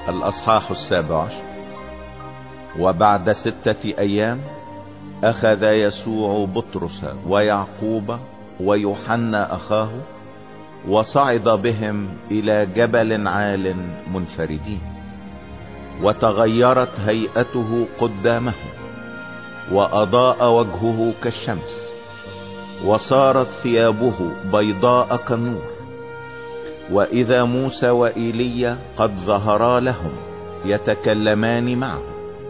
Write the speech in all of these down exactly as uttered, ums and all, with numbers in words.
الأصحاح السابع عشر. وبعد ستة أيام أخذ يسوع بطرس ويعقوب ويوحنا أخاه وصعد بهم إلى جبل عال منفردين، وتغيرت هيئته قدامهم، وأضاء وجهه كالشمس، وصارت ثيابه بيضاء كالنور. وإذا موسى وإيليا قد ظهرا لهم يتكلمان معه.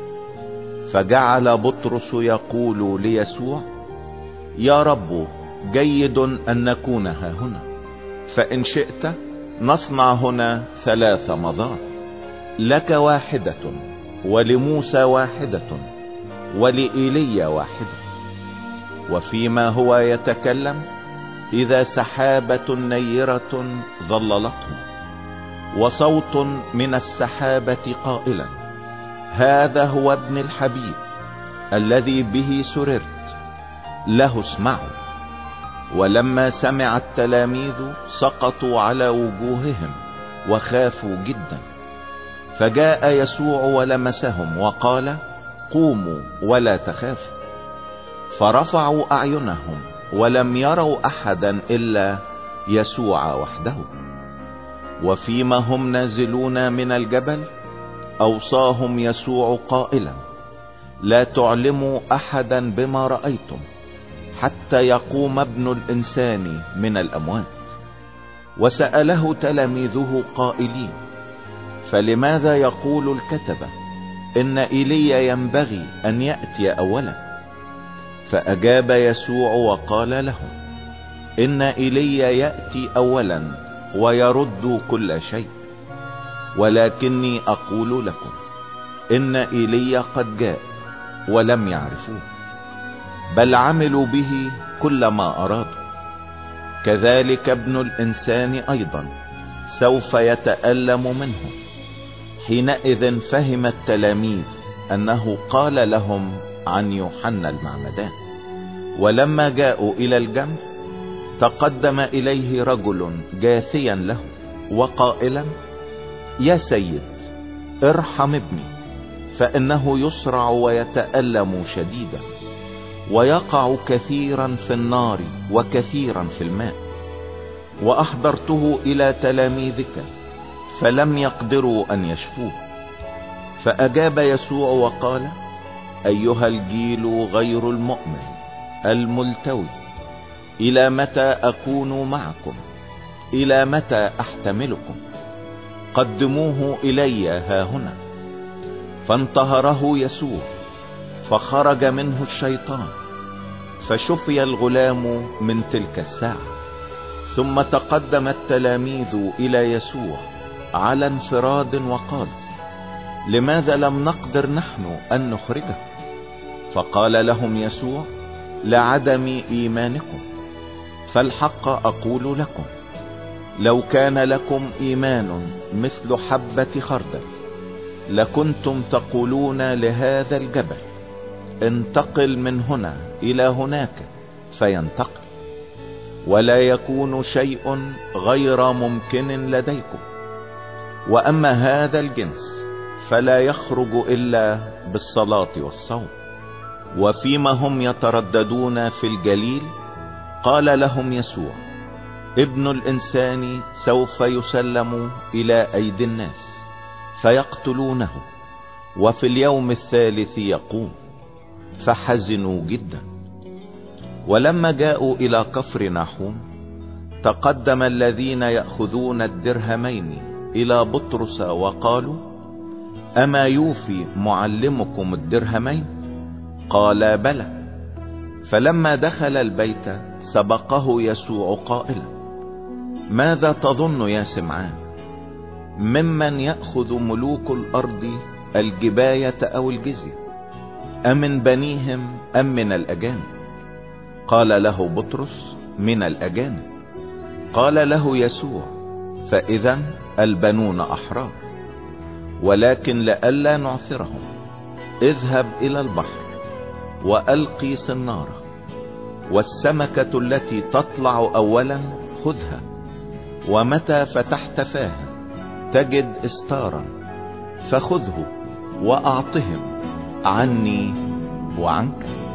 فجعل بطرس يقول ليسوع: يا رب، جيد أن نكون ها هنا، فإن شئت نصنع هنا ثلاث مضار، لك واحدة، ولموسى واحدة، ولإيليا واحدة. وفيما هو يتكلم إذا سحابة نيرة ظللتهم، وصوت من السحابة قائلا: هذا هو ابن الحبيب الذي به سررت، له اسمعوا. ولما سمع التلاميذ سقطوا على وجوههم وخافوا جدا. فجاء يسوع ولمسهم وقال: قوموا ولا تخافوا. فرفعوا أعينهم ولم يروا أحدا إلا يسوع وحده. وفيما هم نازلون من الجبل أوصاهم يسوع قائلا: لا تعلموا أحدا بما رأيتم حتى يقوم ابن الإنسان من الأموات. وسأله تلاميذه قائلين: فلماذا يقول الكتبة إن إيليا ينبغي أن يأتي أولا؟ فأجاب يسوع وقال لهم: إن إيليا يأتي أولا ويرد كل شيء، ولكني أقول لكم إن إيليا قد جاء ولم يعرفوه، بل عملوا به كل ما أرادوا. كذلك ابن الإنسان أيضا سوف يتألم منه. حينئذ فهم التلاميذ أنه قال لهم عن يوحنا المعمدان. ولما جاءوا إلى الجمع تقدم إليه رجل جاثيا له وقائلا: يا سيد، ارحم ابني، فإنه يصرع ويتألم شديدا، ويقع كثيرا في النار وكثيرا في الماء. وأحضرته إلى تلاميذك فلم يقدروا أن يشفوه. فأجاب يسوع وقال: أيها الجيل غير المؤمن الملتوي، إلى متى أكون معكم؟ إلى متى أحتملكم؟ قدموه إلي ها هنا. فانتهره يسوع، فخرج منه الشيطان، فشفي الغلام من تلك الساعة. ثم تقدم التلاميذ إلى يسوع على انفراد وقال: لماذا لم نقدر نحن أن نخرجه؟ فقال لهم يسوع: لعدم إيمانكم. فالحق أقول لكم، لو كان لكم إيمان مثل حبة خردل لكنتم تقولون لهذا الجبل: انتقل من هنا إلى هناك، فينتقل، ولا يكون شيء غير ممكن لديكم. وأما هذا الجنس فلا يخرج إلا بالصلاة والصوم. وفيما هم يترددون في الجليل قال لهم يسوع: ابن الإنسان سوف يسلم إلى أيدي الناس فيقتلونه، وفي اليوم الثالث يقوم. فحزنوا جدا. ولما جاءوا إلى كفر ناحوم تقدم الذين يأخذون الدرهمين إلى بطرس وقالوا: أما يوفي معلمكم الدرهمين؟ قال: بلى. فلما دخل البيت سبقه يسوع قائلا: ماذا تظن يا سمعان؟ ممن يأخذ ملوك الأرض الجباية أو الجزية، أم من بنيهم أم من الأجانب؟ قال له بطرس: من الأجانب. قال له يسوع: فإذا البنون أحرار. ولكن لئلا نعثرهم اذهب إلى البحر وألقي صنارة، والسمكة التي تطلع أولا خذها، ومتى فتحت فاها تجد استارا، فخذه واعطهم عني وعنك.